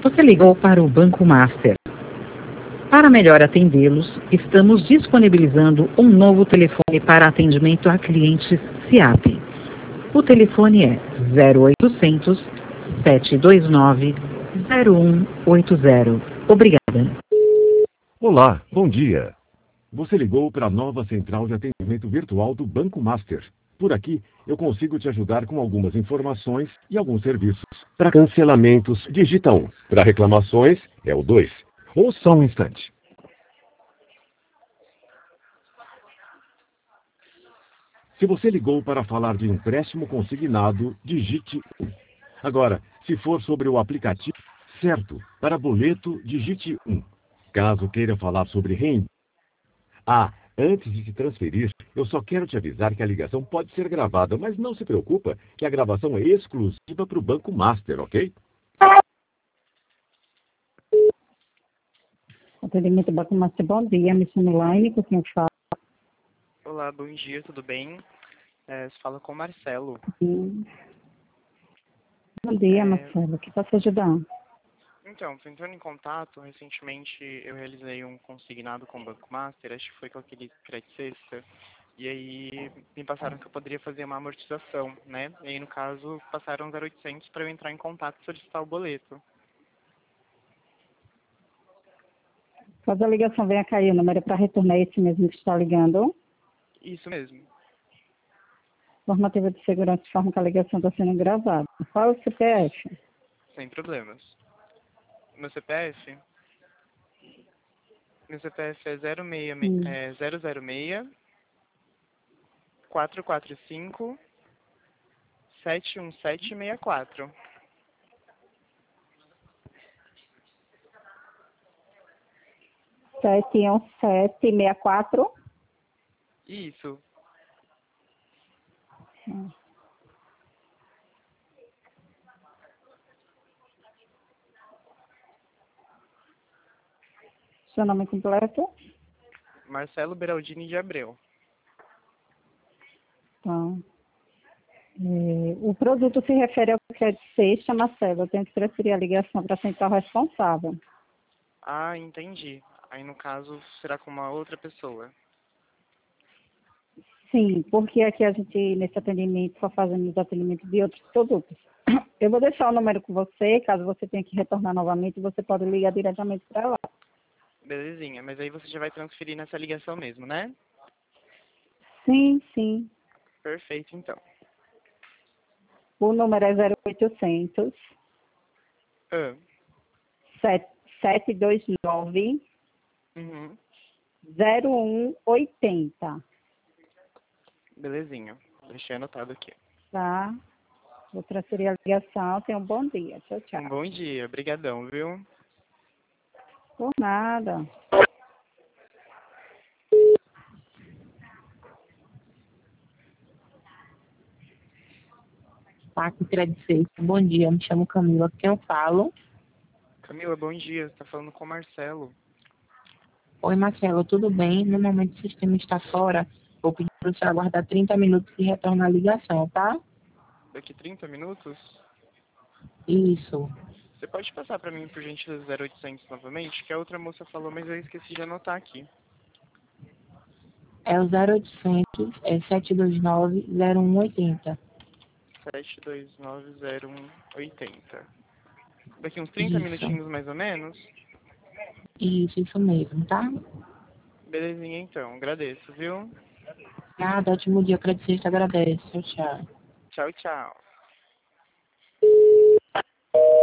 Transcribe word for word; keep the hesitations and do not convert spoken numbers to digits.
Você ligou para o Banco Master. Para melhor atendê-los, estamos disponibilizando um novo telefone para atendimento a clientes SIAP. O telefone é zero oitocentos, sete dois nove, zero um oito zero. Obrigada. Olá, bom dia. Você ligou para a nova central de atendimento virtual do Banco Master. Por aqui, eu consigo te ajudar com algumas informações e alguns serviços. Para cancelamentos, digita um. Para reclamações, é o dois. Ou só um instante. Se você ligou para falar de empréstimo consignado, digite um. Agora, se for sobre o aplicativo, certo, para boleto, digite um. Caso queira falar sobre renda. Ah, antes de te transferir, eu só quero te avisar que a ligação pode ser gravada, mas não se preocupa que a gravação é exclusiva para o Banco Master, ok? Atendimento Banco Master, bom dia, me chamo Elaine, com quem eu falo. Olá, bom dia, tudo bem? É, você fala com o Marcelo. Sim. Bom dia, É... Marcelo, o que posso ajudar? Então, tô entrando em contato, recentemente eu realizei um consignado com o Banco Master, acho que foi com aquele Credit Sexta, e aí me passaram que eu poderia fazer uma amortização, né? E aí, no caso, passaram zero oitocentos para eu entrar em contato e solicitar o boleto. Caso a ligação venha a cair, o número para retornar é esse mesmo que está ligando. Isso mesmo. Normativa de segurança informa que a ligação está sendo gravada. Qual é o C P F? Sem problemas. Meu C P F? Meu C P F é zero seis, Hum. é zero zero seis, quatro quatro cinco, sete um sete seis quatro. sete um sete seis quatro. Isso. Hum. Seu nome completo? Marcelo Beraldini de Abreu. Tá. É, o produto se refere ao crédito sexta, Marcelo. Eu tenho que transferir a ligação para a central responsável. Ah, entendi. Aí, no caso, será com uma outra pessoa. Sim, porque aqui a gente, nesse atendimento, só fazemos atendimento de outros produtos. Eu vou deixar o número com você, caso você tenha que retornar novamente, você pode ligar diretamente para lá. Belezinha, mas aí você já vai transferir nessa ligação mesmo, né? Sim, sim. Perfeito, então. O número é zero oitocentos, Ah, sete dois nove, uhum. zero um oito zero. Belezinha. Deixei anotado aqui. Tá? Vou transferir a ligação. Tenha um bom dia. Tchau, tchau. Um bom dia. Obrigadão, viu? Por nada. Parque Credit Sexta. Bom dia, eu me chamo Camila. Quem eu falo? Camila, bom dia. Você tá falando com o Marcelo. Oi, Marcelo, tudo bem? No momento o sistema está fora. Vou pedir para você aguardar trinta minutos e retornar a ligação, tá? Daqui trinta minutos? Isso. Você pode passar pra mim, por gentileza, zero oitocentos novamente? Que a outra moça falou, mas eu esqueci de anotar aqui. É o zero oitocentos, é sete dois nove, zero um oito zero. sete dois nove zero um oito zero. Daqui uns trinta Isso. minutinhos, mais ou menos? Isso, isso mesmo, tá? Belezinha, então. Agradeço, viu? Nada, ótimo dia, Credit Sexta agradece. Tchau, tchau. Tchau, tchau.